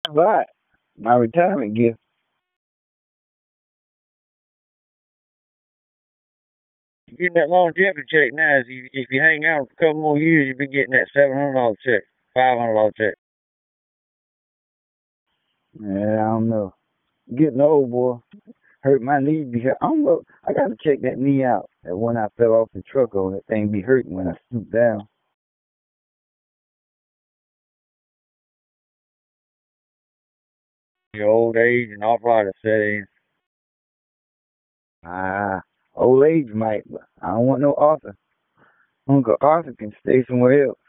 But my retirement gift, getting that longevity check now. If you hang out a couple more years, you'll be getting that $700 check, $500 check. Yeah, I don't know. Getting old, boy. Hurt my knee. I got to check that knee out. That when I fell off the truck, oh, that thing be hurting when I stoop down. Your old age and arthritis set in. Ah, old age might, but I don't want no Arthur. Uncle Arthur can stay somewhere else.